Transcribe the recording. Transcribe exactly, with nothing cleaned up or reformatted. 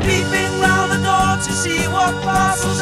peeping round the door to see what parcels